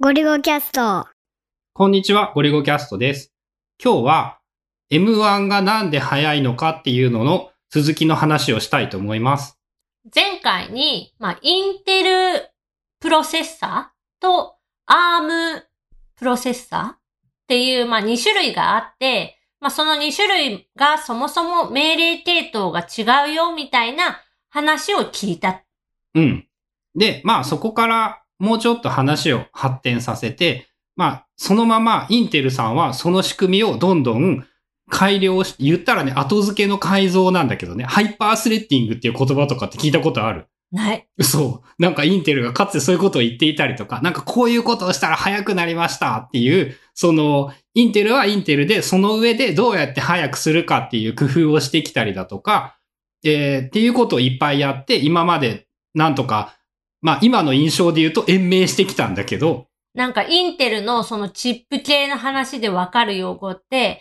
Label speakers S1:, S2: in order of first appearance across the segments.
S1: ゴリゴキャスト。
S2: こんにちは、ゴリゴキャストです。今日は M1 がなんで早いのかっていうのの続きの話をしたいと思います。
S3: 前回に、インテルプロセッサーとアームプロセッサーっていう、2種類があって、その2種類がそもそも命令系統が違うよみたいな話を聞いた。
S2: で、そこからもうちょっと話を発展させて、そのままインテルさんはその仕組みをどんどん改良し、言ったらね、後付けの改造なんだけどね、ハイパースレッディングっていう言葉とかって聞いたことある？
S3: ない。
S2: そう。なんかインテルがかつてそういうことを言っていたりとか、なんかこういうことをしたら速くなりましたっていう、インテルはインテルで、その上でどうやって速くするかっていう工夫をしてきたりだとか、っていうことをいっぱいやって、今までなんとか、今の印象で言うと延命してきたんだけど、
S3: なんかインテルのそのチップ系の話でわかる用語って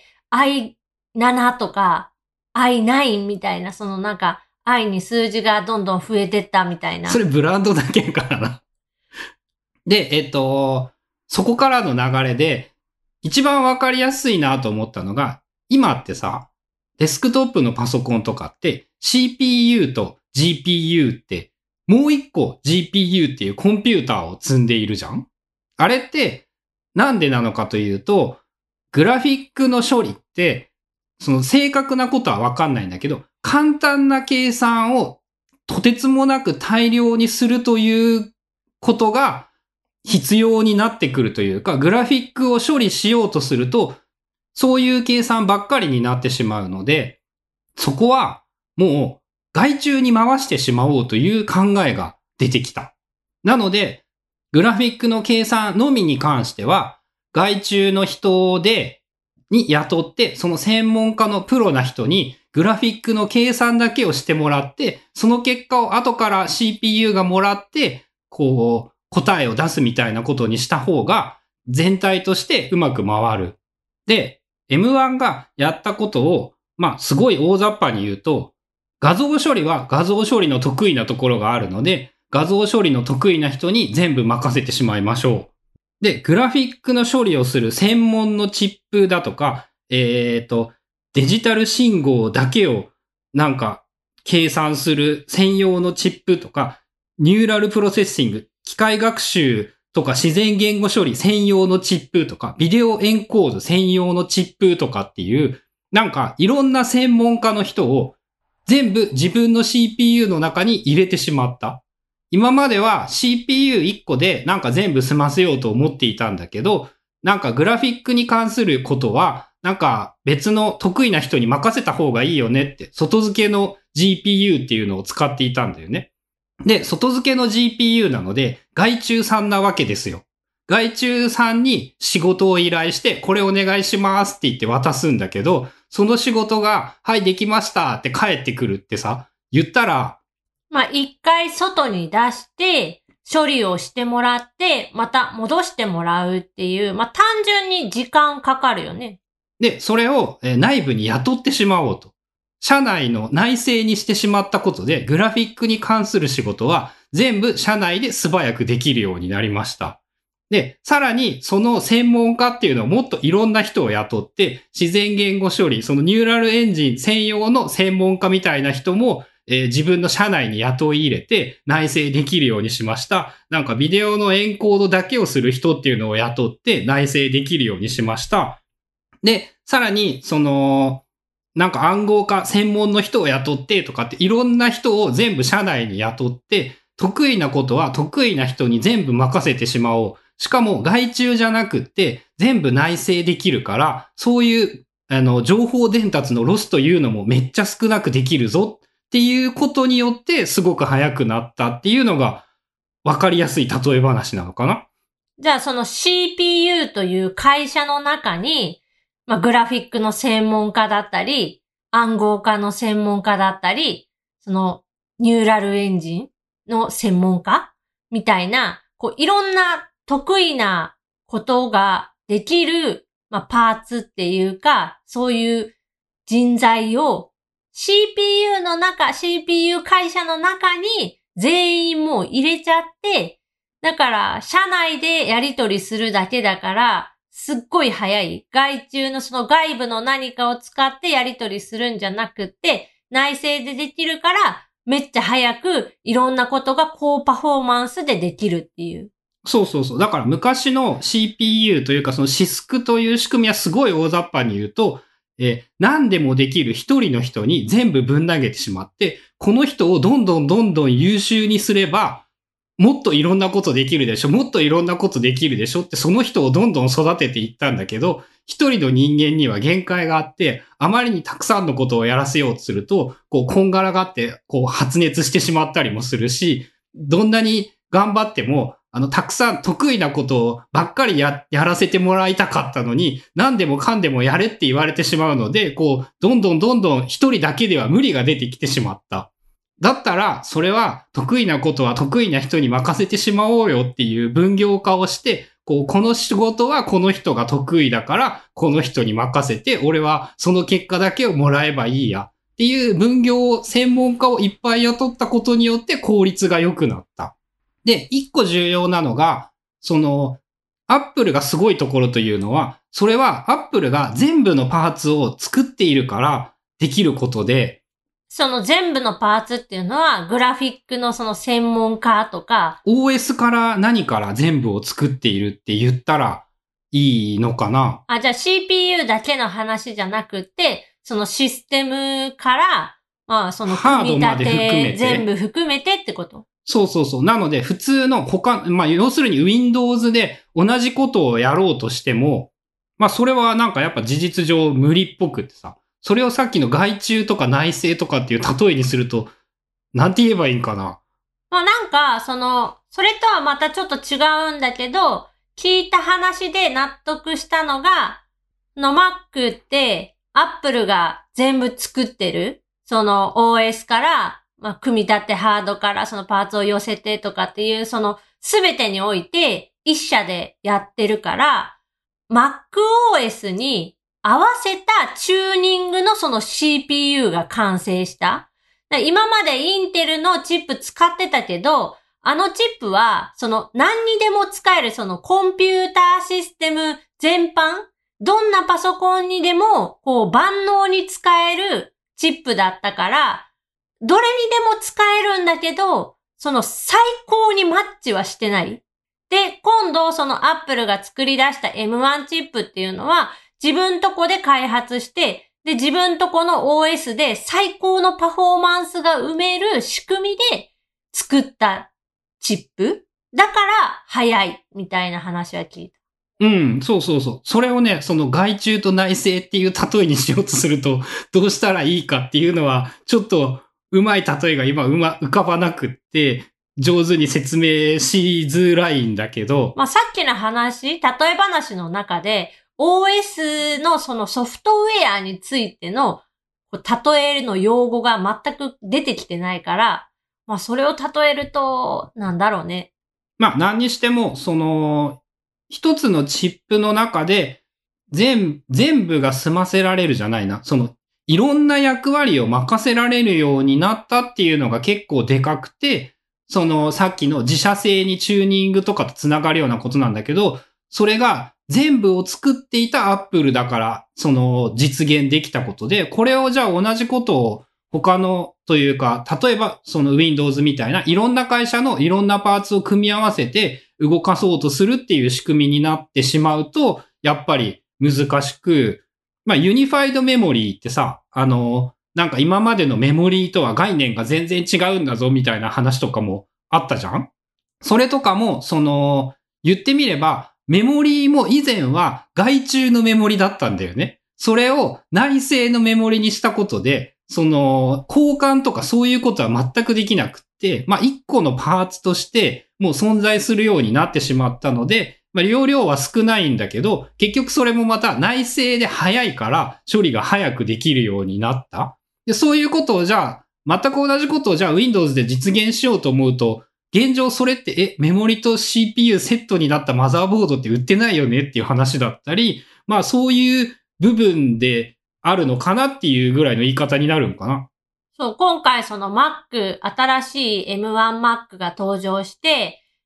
S3: 、i7 とか i9 みたいな、i に数字がどんどん増えてったみたいな。
S2: それブランドだけからな。で、そこからの流れで、一番わかりやすいなと思ったのが、今ってさ、デスクトップのパソコンとかって CPU と GPU ってもう一個 GPU っていうコンピューターを積んでいるじゃん？あれってなんでなのかというと、グラフィックの処理って、その正確なことはわかんないんだけど、簡単な計算をとてつもなく大量にするということが必要になってくるというか、グラフィックを処理しようとすると、そういう計算ばっかりになってしまうので、そこはもう外注に回してしまおうという考えが出てきた。なので、グラフィックの計算のみに関しては、外注の人に雇って、その専門家のプロな人にグラフィックの計算だけをしてもらって、その結果を後から CPU がもらって、答えを出すみたいなことにした方が、全体としてうまく回る。で、M1 がやったことを、すごい大雑把に言うと、画像処理は画像処理の得意なところがあるので、画像処理の得意な人に全部任せてしまいましょう。で、グラフィックの処理をする専門のチップだとか、デジタル信号だけを計算する専用のチップとか、ニューラルプロセッシング、機械学習とか自然言語処理専用のチップとか、ビデオエンコード専用のチップとかっていう、いろんな専門家の人を全部自分の CPU の中に入れてしまった。今までは CPU1 個で全部済ませようと思っていたんだけど、グラフィックに関することは、別の得意な人に任せた方がいいよねって、外付けの GPU っていうのを使っていたんだよね。で、外付けの GPU なので、外注さんなわけですよ。外注さんに仕事を依頼して、これお願いしますって言って渡すんだけど、その仕事が、はい、できましたって帰ってくるってさ、言ったら、
S3: 一回外に出して、処理をしてもらって、また戻してもらうっていう、単純に時間かかるよね。
S2: で、それを内部に雇ってしまおうと。社内の内製にしてしまったことで、グラフィックに関する仕事は全部社内で素早くできるようになりました。で、さらにその専門家っていうのをもっといろんな人を雇って、自然言語処理、そのニューラルエンジン専用の専門家みたいな人も、自分の社内に雇い入れて内製できるようにしました。ビデオのエンコードだけをする人っていうのを雇って内製できるようにしました。で、さらに、暗号化専門の人を雇ってとかっていろんな人を全部社内に雇って、得意なことは得意な人に全部任せてしまおう。しかも外注じゃなくって全部内製できるから、そういう情報伝達のロスというのもめっちゃ少なくできるぞっていうことによってすごく早くなったっていうのが分かりやすい例え話なのかな。
S3: じゃあその CPU という会社の中に、グラフィックの専門家だったり、暗号化の専門家だったり、そのニューラルエンジンの専門家みたいな、いろんな得意なことができる、パーツっていうか、そういう人材を CPU 会社の中に全員もう入れちゃって、 だから、社内でやり取りするだけだから、すっごい早い。外注のその外部の何かを使ってやり取りするんじゃなくて、内製でできるから、めっちゃ早くいろんなことが高パフォーマンスでできるっていう。
S2: そうそうそう。だから昔の CPU というかそのシスクという仕組みはすごい大雑把に言うと、何でもできる一人の人に全部ぶん投げてしまって、この人をどんどん優秀にすれば、もっといろんなことできるでしょ、もっといろんなことできるでしょってその人をどんどん育てていったんだけど、一人の人間には限界があって、あまりにたくさんのことをやらせようとすると、こう、こんがらがって、こう、発熱してしまったりもするし、どんなに頑張っても、たくさん得意なことをばっかりやらせてもらいたかったのに、何でもかんでもやれって言われてしまうので、こう、どんどん一人だけでは無理が出てきてしまった。だったら、それは得意なことは得意な人に任せてしまおうよっていう分業化をして、この仕事はこの人が得意だから、この人に任せて、俺はその結果だけをもらえばいいや。っていう分業専門家をいっぱい雇ったことによって効率が良くなった。で、一個重要なのが、アップルがすごいところというのは、それはアップルが全部のパーツを作っているからできることで、
S3: その全部のパーツっていうのは、グラフィックのその専門家とか、
S2: OS から何から全部を作っているって言ったらいいのかな？
S3: じゃあ CPU だけの話じゃなくて、そのシステムから、その組み立て全部含めてってこと？
S2: そう。なので、普通の要するに Windows で同じことをやろうとしても、それはなんかやっぱ事実上無理っぽくってさ、それをさっきの外注とか内製とかっていう例えにすると、なんて言えばいいんかな。
S3: なんか、それとはまたちょっと違うんだけど、聞いた話で納得したのが、Mac って、Apple が全部作ってる。その OS から、組み立てハードからそのパーツを寄せてとかっていう、そのすべてにおいて一社でやってるから、MacOS に合わせたチューニングのその CPU が完成した。今までインテルのチップ使ってたけど、あのチップは、その何にでも使えるそのコンピューターシステム全般、どんなパソコンにでもこう万能に使えるチップだったから、どれにでも使えるんだけど、その最高にマッチはしてない。で、今度その Apple が作り出した M1 チップっていうのは、自分とこで開発して、で、自分とこの OS で最高のパフォーマンスが埋める仕組みで作ったチップだから早いみたいな話は聞いた。
S2: うん、そう。それをね、その外注と内製っていう例えにしようとすると、どうしたらいいかっていうのは、ちょっとうまい例えが今浮かばなくって、上手に説明しづらいんだけど。
S3: さっきの話、例え話の中で、OS のそのソフトウェアについての例えの用語が全く出てきてないから、それを例えると、なんだろうね。
S2: 何にしても、一つのチップの中で、全部が済ませられるじゃないな。いろんな役割を任せられるようになったっていうのが結構でかくて、さっきの自社製にチューニングとかと繋がるようなことなんだけど、それが全部を作っていたアップルだから、実現できたことで、これをじゃあ同じことを他のというか、例えばWindows みたいないろんな会社のいろんなパーツを組み合わせて動かそうとするっていう仕組みになってしまうと、やっぱり難しく、ユニファイドメモリーってさ、なんか今までのメモリーとは概念が全然違うんだぞみたいな話とかもあったじゃん？それとかも、言ってみれば、メモリーも以前は外注のメモリだったんだよね。それを内製のメモリにしたことで、交換とかそういうことは全くできなくって、一個のパーツとしてもう存在するようになってしまったので、容量は少ないんだけど、結局それもまた内製で早いから処理が早くできるようになった。で、そういうことをじゃあ、全く同じことをじゃあ Windows で実現しようと思うと、現状それってメモリと CPU セットになったマザーボードって売ってないよねっていう話だったり、そういう部分であるのかなっていうぐらいの言い方になるんかな。
S3: そう、今回その Mac、新しい M1Mac が登場して、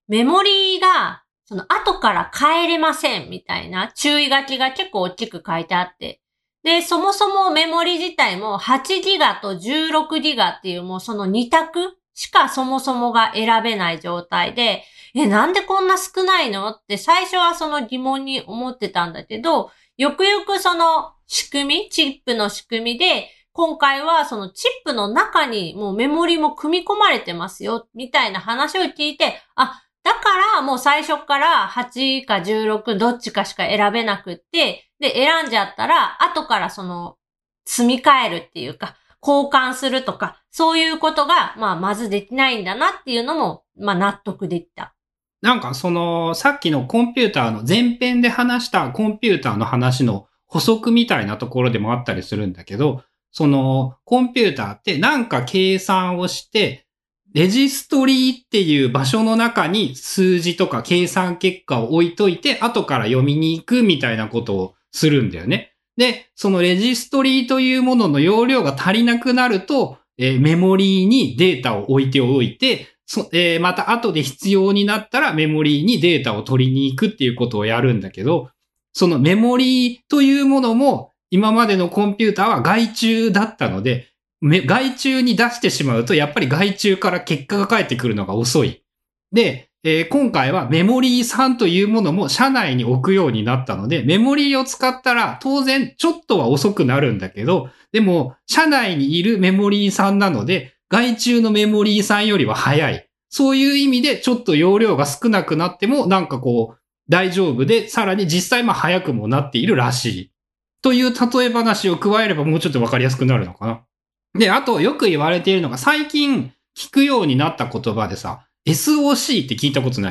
S3: メモリーが、その後から変えれませんみたいな注意書きが結構大きく書いてあって。で、そもそもメモリ自体も8ギガと16ギガっていうもうその2択しかそもそもが選べない状態で、なんでこんな少ないのって最初はその疑問に思ってたんだけど、よくよくそのチップの仕組みで、今回はそのチップの中にもうメモリも組み込まれてますよ、みたいな話を聞いて、だからもう最初から8か16どっちかしか選べなくって、で、選んじゃったら、後からその、積み替えるっていうか、交換するとか、そういうことが、まずできないんだなっていうのも、納得できた。
S2: なんかさっきのコンピューターの前編で話したコンピューターの話の補足みたいなところでもあったりするんだけど、コンピューターってなんか計算をして、レジストリーっていう場所の中に数字とか計算結果を置いといて、後から読みに行くみたいなことをするんだよね。で、そのレジストリーというものの容量が足りなくなると、メモリーにデータを置いておいて、また後で必要になったらメモリーにデータを取りに行くっていうことをやるんだけど、そのメモリーというものも今までのコンピューターは外注だったので、外注に出してしまうとやっぱり外注から結果が返ってくるのが遅い。で、今回はメモリー3というものも車内に置くようになったので、メモリーを使ったら当然ちょっとは遅くなるんだけど、でも車内にいるメモリー3なので、外注のメモリー3よりは早い。そういう意味でちょっと容量が少なくなってもなんか大丈夫で、さらに実際早くもなっているらしい。という例え話を加えればもうちょっとわかりやすくなるのかな。で、あとよく言われているのが最近聞くようになった言葉でさ、SOC って聞いたことない？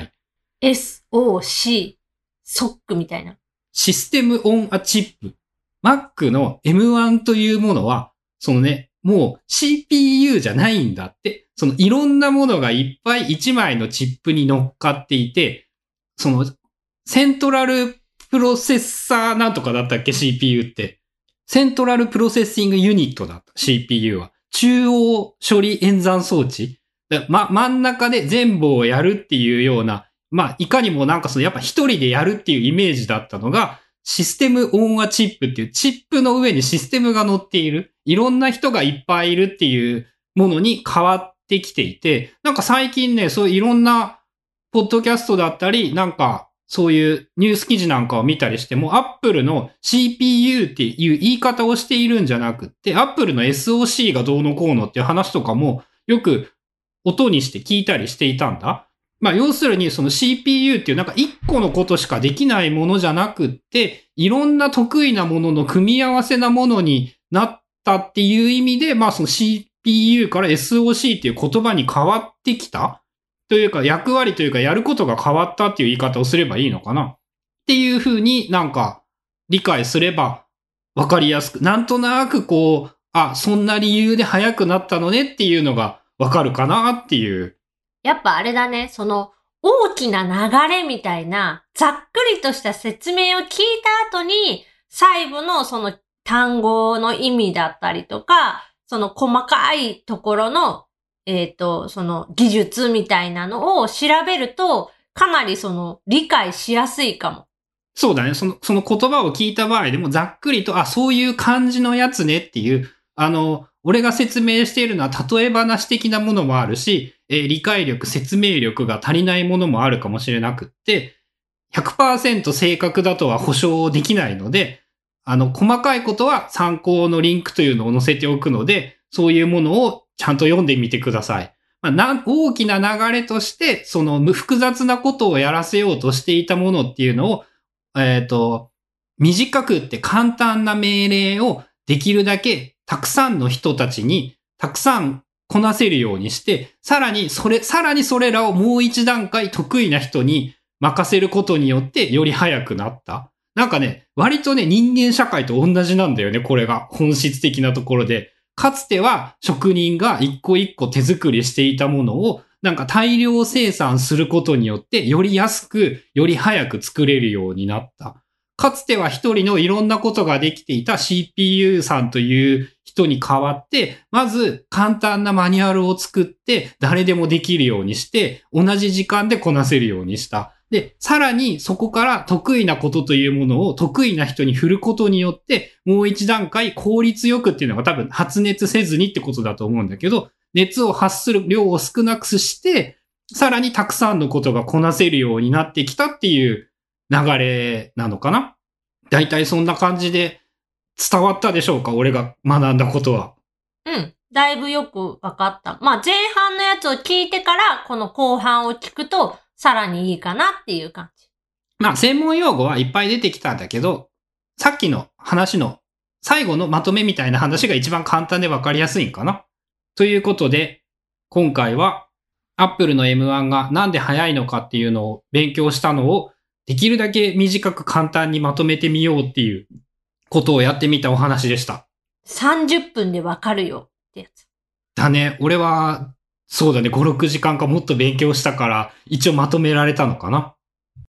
S3: SOC、ソックみたいな。
S2: システムオンアチップ。Mac の M1 というものは、もう CPU じゃないんだって。いろんなものがいっぱい1枚のチップに乗っかっていて、セントラルプロセッサーなんとかだったっけ CPU って。セントラルプロセッシングユニットだった CPU は。中央処理演算装置。真ん中で全部をやるっていうような、いかにもやっぱ一人でやるっていうイメージだったのが、システムオンアチップっていうチップの上にシステムが乗っている。いろんな人がいっぱいいるっていうものに変わってきていて、最近ね、そういういろんなポッドキャストだったり、そういうニュース記事なんかを見たりしても、Apple の CPU っていう言い方をしているんじゃなくって、Apple の SOC がどうのこうのっていう話とかもよく音にして聞いたりしていたんだ。要するにCPU っていう一個のことしかできないものじゃなくって、いろんな得意なものの組み合わせなものになったっていう意味で、CPU から SOC っていう言葉に変わってきたというか役割というかやることが変わったっていう言い方をすればいいのかなっていうふうに理解すればわかりやすく、なんとなくそんな理由で早くなったのねっていうのがわかるかなっていう。
S3: やっぱあれだね、大きな流れみたいな、ざっくりとした説明を聞いた後に、細部の単語の意味だったりとか、細かいところの、技術みたいなのを調べると、かなり理解しやすいかも。
S2: そうだね。その言葉を聞いた場合でもざっくりと、そういう感じのやつねっていう、俺が説明しているのは例え話的なものもあるし、理解力、説明力が足りないものもあるかもしれなくって、100% 正確だとは保証できないので、細かいことは参考のリンクというのを載せておくので、そういうものをちゃんと読んでみてください。大きな流れとして、複雑なことをやらせようとしていたものっていうのを、短くって簡単な命令をできるだけたくさんの人たちにたくさんこなせるようにして、さらにそれらをもう一段階得意な人に任せることによってより早くなった。割とね、人間社会と同じなんだよね、これが。本質的なところで。かつては職人が一個一個手作りしていたものを大量生産することによってより安く、より早く作れるようになった。かつては一人のいろんなことができていた CPU さんという人に代わって、まず簡単なマニュアルを作って、誰でもできるようにして、同じ時間でこなせるようにした。で、さらにそこから得意なことというものを得意な人に振ることによって、もう一段階効率よくっていうのが多分発熱せずにってことだと思うんだけど、熱を発する量を少なくして、さらにたくさんのことがこなせるようになってきたっていう流れなのかな。だいたいそんな感じで伝わったでしょうか、俺が学んだことは。
S3: うん。だいぶよくわかった。まあ前半のやつを聞いてから、この後半を聞くと、さらにいいかなっていう感じ。
S2: まあ専門用語はいっぱい出てきたんだけど、さっきの話の最後のまとめみたいな話が一番簡単でわかりやすいんかな。ということで、今回は Apple の M1 がなんで早いのかっていうのを勉強したのをできるだけ短く簡単にまとめてみようっていうことをやってみたお話でした。
S3: 30分でわかるよってやつ。
S2: だね。俺は、そうだね。5、6時間かもっと勉強したから、一応まとめられたのかな。